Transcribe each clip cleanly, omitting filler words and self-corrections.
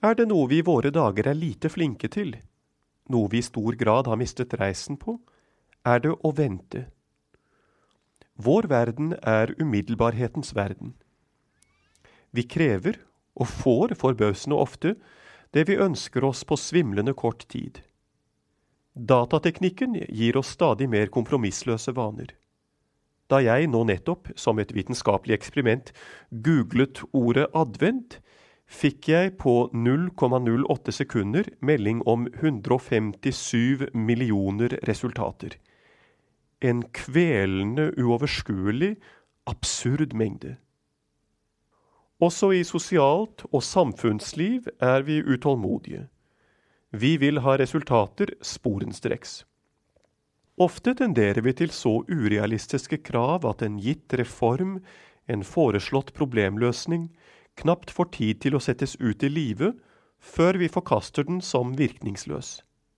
det noe vi i våre dager er lite flinke til, noe vi i stor grad har mistet reisen på, er det å vente. Vår verden er umiddelbarhetens verden. Vi krever, og får forbausende ofte, det vi ønsker oss på svimlende kort tid. Datateknikken gir oss stadig mer kompromissløse vaner. Da jeg nå nettopp, som et vitenskapelig eksperiment, googlet ordet advent, fikk jeg på 0,08 sekunder melding om 157 millioner resultater. En kvelende, uoverskuelig, absurd mengde. Også i sosialt og samfunnsliv er vi utålmodige. Vi vil ha resultater sporenstreks. Ofte tenderer vi til så urealistiske krav at en gitt reform, en foreslått problemløsning, knapt får tid til å settes ut i live, før vi forkaster den som virkningsløs.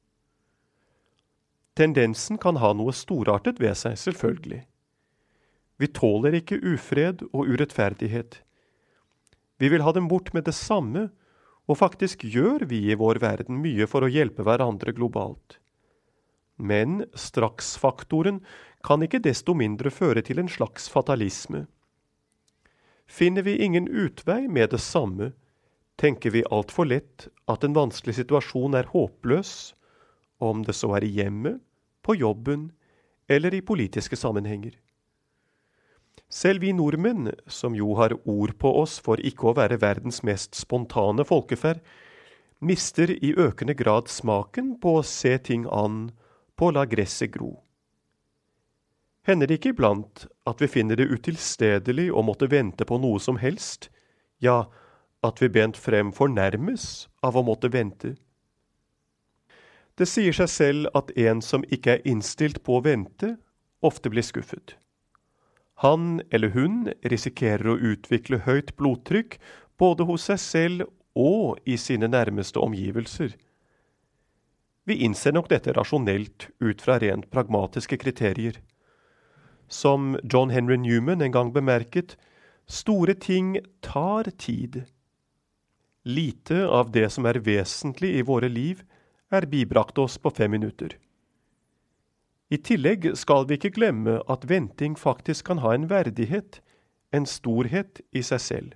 Tendensen kan ha noe storartet ved seg, selvfølgelig. Vi tåler ikke ufred og urettferdighet. Vi vil ha dem bort med det samme, og faktisk gjør vi i vår verden mye for å hjelpe hverandre globalt. Men straksfaktoren kan ikke desto mindre føre til en slags fatalisme. Finner vi ingen utvei med det samme, tenker vi alt for lett at en vanskelig situasjon er håpløs, om det så er i hjemmet, på jobben eller i politiske sammenhenger. Selv vi nordmenn, som jo har ord på oss for ikke å være verdens mest spontane folkeferd, mister i økende grad smaken på å se ting an, på å la gresset gro. Hender det ikke iblant at vi finner det utilstedelig å måtte vente på noe som helst, ja, at vi bent frem fornærmes av å måtte vente? Det sier seg selv at en som ikke er innstilt på å vente, ofte blir skuffet. Han eller hun risikerer å utvikle høyt blodtrykk både hos seg selv og i sine nærmeste omgivelser. Vi innser nok dette rasjonelt ut fra rent pragmatiske kriterier. Som John Henry Newman en gang bemerket, store ting tar tid. Lite av det som er vesentlig i våre liv er bibrakt oss på 5 minutter. I tillegg skal vi ikke glemme at venting faktisk kan ha en verdighet, en storhet i seg selv.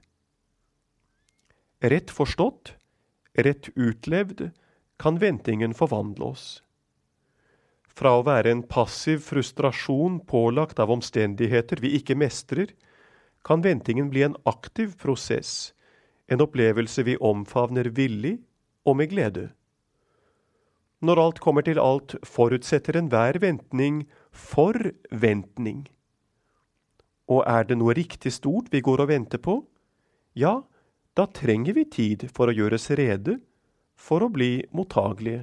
Rett forstått, rett utlevd, kan ventingen forvandle oss. Fra å være en passiv frustrasjon pålagt av omstendigheter vi ikke mestrer, kan ventingen bli en aktiv prosess, en opplevelse vi omfavner villig og med glede. Når alt kommer til alt, forutsetter enhver ventning forventning. Og er det noe riktig stort vi går og venter på? Ja, da trenger vi tid for å gjøres rede, for å bli mottagelige.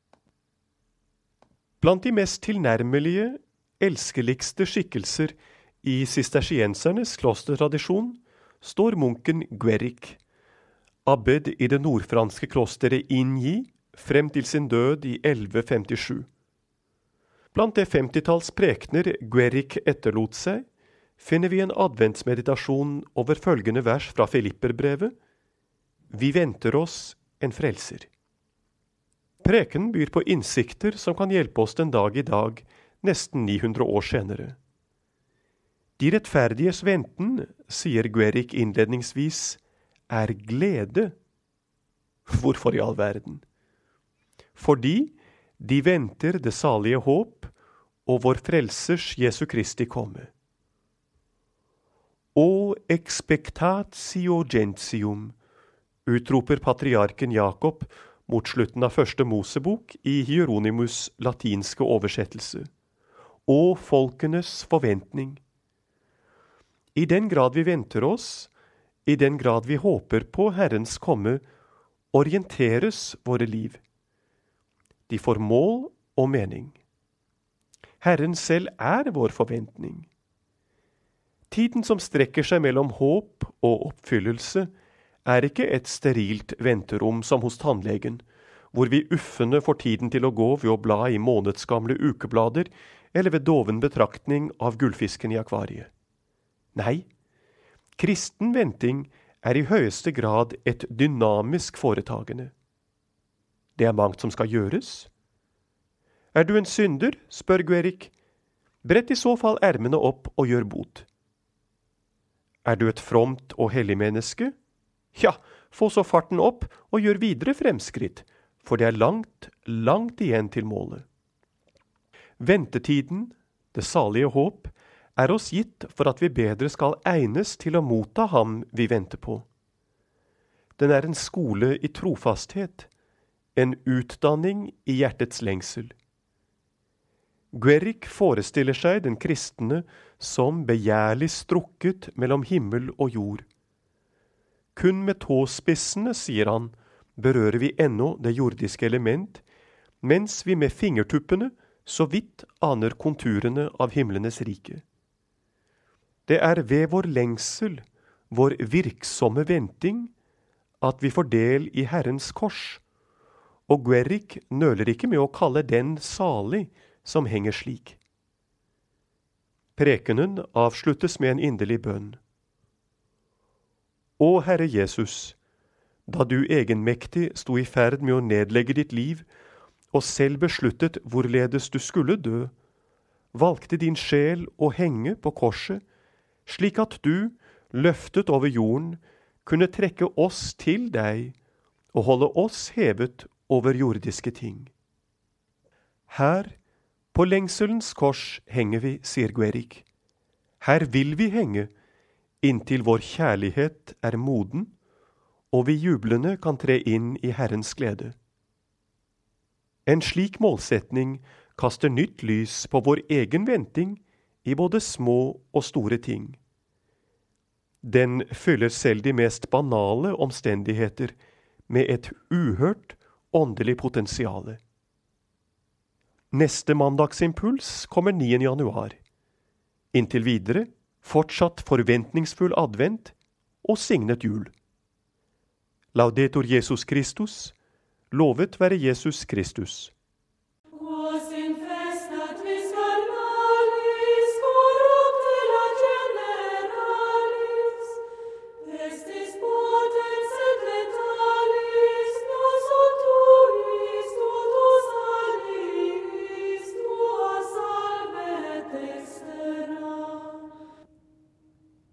Blant de mest tilnærmelige, elskeligste skikkelser i sistersiensernes klostertradisjon står munken Guéric, abbed i det nordfranske klosteret Igny, frem til sin død i 1157. Blant det 50-talls prekner Guéric etterlot seg, finner vi en adventsmeditasjon over følgende vers fra Filipperbrevet: Vi venter oss en frelser. Preken byr på innsikter som kan hjelpe oss den dag i dag, nesten 900 år senere. De rettferdiges venten, sier Guéric innledningsvis, er glede. Hvorfor i all verden? Fordi de venter det salige håp og vår frelsers Jesu Kristi komme. O expectatio gentium, utroper patriarken Jakob mot slutten av første Mosebok i Hieronymus' latinske oversettelse. O folkenes forventning. I den grad vi venter oss, i den grad vi håper på Herrens komme, orienteres våre liv. De får mål og mening. Herren selv er vår forventning. Tiden som strekker seg mellom håp og oppfyllelse er ikke et sterilt venterom som hos tannlegen, hvor vi uffende får tiden til å gå ved å bla i månedsgamle ukeblader eller ved doven betraktning av gullfisken i akvariet. Nei, kristen venting er i høyeste grad et dynamisk foretagende. Det er mangt som skal gjøres. Er du en synder, spør Guerik, brett i så fall ermene opp og gjør bot. Er du et fromt og hellig menneske? Ja, få så farten opp og gjør videre fremskritt, for det er langt, langt igjen til målet. Ventetiden, det salige håp, er oss gitt for at vi bedre skal egnes til å motta ham vi venter på. Den er en skole i trofasthet, en utdanning i hjertets lengsel. Guerik forestiller seg den kristne som begjærlig strukket mellom himmel og jord. Kun med tåspissene, sier han, berører vi ennå det jordiske element, mens vi med fingertuppene så vidt aner konturene av himlenes rike. Det er ved vår lengsel, vår virksomme venting, at vi får del i Herrens kors, og Guerik nøler ikke med å kalle den salig som henger slik. Prekenen avsluttes med en inderlig bønn. Å Herre Jesus, da du egenmektig sto i ferd med å nedlegge ditt liv, og selv besluttet hvorledes du skulle dø, valgte din sjel å henge på korset, slik at du, løftet over jorden, kunne trekke oss til deg og holde oss hevet over jordiske ting. Her, på lengselens kors, henger vi, sier Guerik. Her vil vi henge, inntil vår kjærlighet er moden, og vi jublende kan tre inn i Herrens glede. En slik målsetning kaster nytt lys på vår egen venting i både små og store ting. Den fyller selv de mest banale omstendigheter med et uhørt åndelig potensiale. Neste mandagsimpuls kommer 9. januar. Inntil videre, fortsatt forventningsfull advent og signet jul. Laudetur Jesus Kristus, lovet være Jesus Kristus.